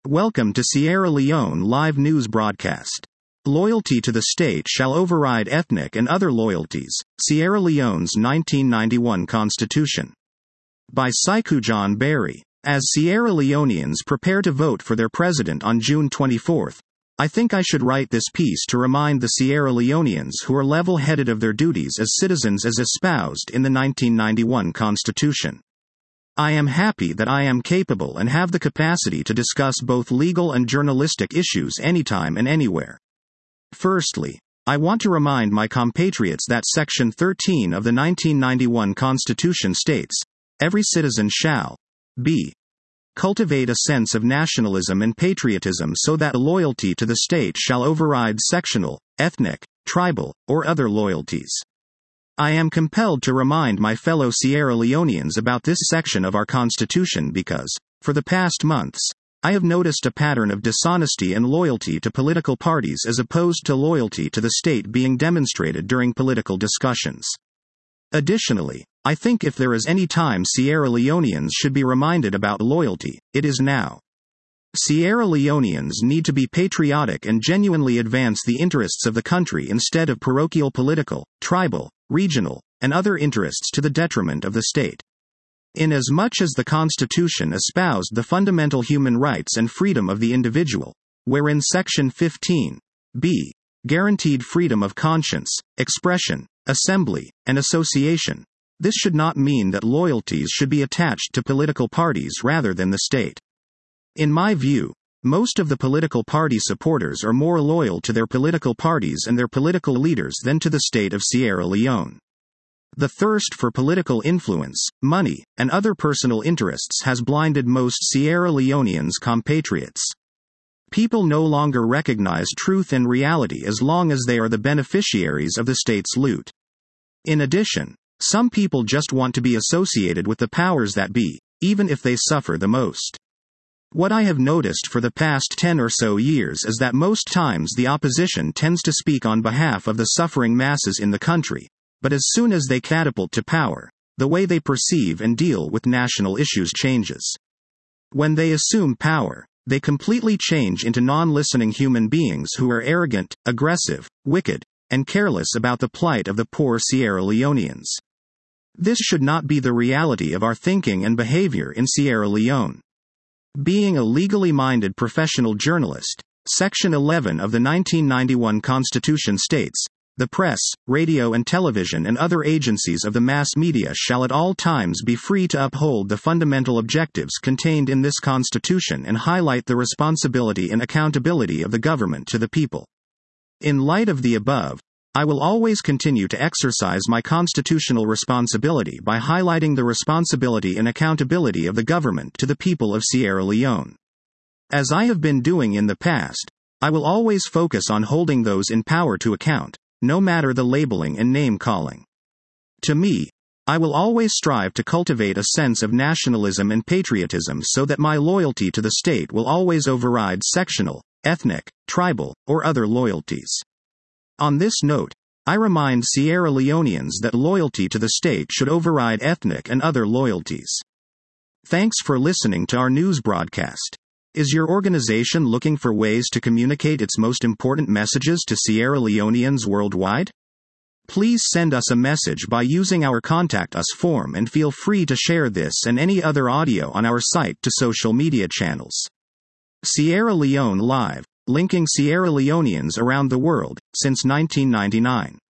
Welcome to Sierra Leone live news broadcast. Loyalty to the state shall override ethnic and other loyalties. Sierra Leone's 1991 Constitution. By Saiku John Barry. As Sierra Leoneans prepare to vote for their president on June 24, I think I should write this piece to remind the Sierra Leoneans who are level-headed of their duties as citizens as espoused in the 1991 Constitution. I am happy that I am capable and have the capacity to discuss both legal and journalistic issues anytime and anywhere. Firstly, I want to remind my compatriots that Section 13 of the 1991 Constitution states, "Every citizen shall b. cultivate a sense of nationalism and patriotism so that loyalty to the state shall override sectional, ethnic, tribal, or other loyalties." I am compelled to remind my fellow Sierra Leoneans about this section of our Constitution because, for the past months, I have noticed a pattern of dishonesty and loyalty to political parties as opposed to loyalty to the state being demonstrated during political discussions. Additionally, I think if there is any time Sierra Leoneans should be reminded about loyalty, it is now. Sierra Leoneans need to be patriotic and genuinely advance the interests of the country instead of parochial political, tribal, regional, and other interests to the detriment of the state. Inasmuch as the Constitution espoused the fundamental human rights and freedom of the individual, wherein Section 15b guaranteed freedom of conscience, expression, assembly, and association, this should not mean that loyalties should be attached to political parties rather than the state. In my view, most of the political party supporters are more loyal to their political parties and their political leaders than to the state of Sierra Leone. The thirst for political influence, money, and other personal interests has blinded most Sierra Leoneans' compatriots. People no longer recognize truth and reality as long as they are the beneficiaries of the state's loot. In addition, some people just want to be associated with the powers that be, even if they suffer the most. What I have noticed for the past 10 or so years is that most times the opposition tends to speak on behalf of the suffering masses in the country, but as soon as they catapult to power, the way they perceive and deal with national issues changes. When they assume power, they completely change into non-listening human beings who are arrogant, aggressive, wicked, and careless about the plight of the poor Sierra Leoneans. This should not be the reality of our thinking and behavior in Sierra Leone. Being a legally minded professional journalist, Section 11 of the 1991 Constitution states, "The press, radio and television and other agencies of the mass media shall at all times be free to uphold the fundamental objectives contained in this Constitution and highlight the responsibility and accountability of the government to the people." In light of the above, I will always continue to exercise my constitutional responsibility by highlighting the responsibility and accountability of the government to the people of Sierra Leone. As I have been doing in the past, I will always focus on holding those in power to account, no matter the labeling and name-calling. To me, I will always strive to cultivate a sense of nationalism and patriotism so that my loyalty to the state will always override sectional, ethnic, tribal, or other loyalties. On this note, I remind Sierra Leoneans that loyalty to the state should override ethnic and other loyalties. Thanks for listening to our news broadcast. Is your organization looking for ways to communicate its most important messages to Sierra Leoneans worldwide? Please send us a message by using our Contact Us form and feel free to share this and any other audio on our site to social media channels. Sierra Leone Live, linking Sierra Leoneans around the world, since 1999.